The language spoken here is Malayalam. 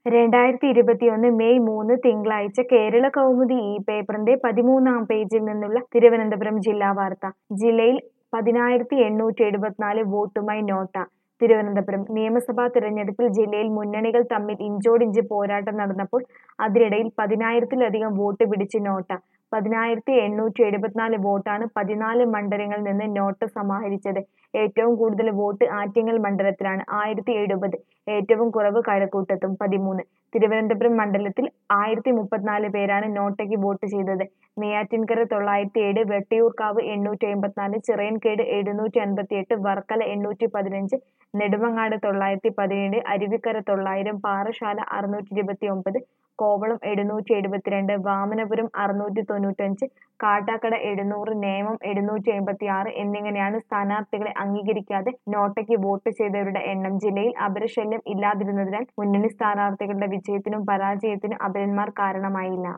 2021 മെയ് 3 തിങ്കളാഴ്ച കേരള കൗമുദി ഈ പേപ്പറിന്റെ 13-ാം പേജിൽ നിന്നുള്ള തിരുവനന്തപുരം ജില്ലാ വാർത്ത. ജില്ലയിൽ 10,874 വോട്ടുമായി നോട്ട. തിരുവനന്തപുരം നിയമസഭാ തിരഞ്ഞെടുപ്പിൽ ജില്ലയിൽ മുന്നണികൾ തമ്മിൽ ഇഞ്ചോടിഞ്ച് പോരാട്ടം നടന്നപ്പോൾ അതിനിടയിൽ 10,000-ത്തിലധികം വോട്ട് പിടിച്ച് നോട്ട. 10,874 വോട്ടാണ് 14 മണ്ഡലങ്ങളിൽ നിന്ന് നോട്ട് സമാഹരിച്ചത്. ഏറ്റവും കൂടുതൽ വോട്ട് ആറ്റിങ്ങൽ മണ്ഡലത്തിലാണ് 1070, ഏറ്റവും കുറവ് കഴക്കൂട്ടത്തും 13. തിരുവനന്തപുരം മണ്ഡലത്തിൽ 1034 പേരാണ് നോട്ടയ്ക്ക് വോട്ട് ചെയ്തത്. നെയ്യാറ്റിൻകര 907, വെട്ടിയൂർക്കാവ് 854, ചിറയൻകീഴ് 758, വർക്കല 815, നെടുമങ്ങാട് 917, അരുവിക്കര 900, പാറശാല 629, കോവളം 772, വാമനപുരം 695, കാട്ടാക്കട 700, നേമം 756 എന്നിങ്ങനെയാണ് സ്ഥാനാർത്ഥികളെ അംഗീകരിക്കാതെ നോട്ടയ്ക്ക് വോട്ട് ചെയ്തവരുടെ എണ്ണം. ജില്ലയിൽ അപരശല്യം ഇല്ലാതിരുന്നതിനാൽ മുന്നണി സ്ഥാനാർത്ഥികളുടെ വിജയത്തിനും പരാജയത്തിനും അപരന്മാർ കാരണമായില്ല.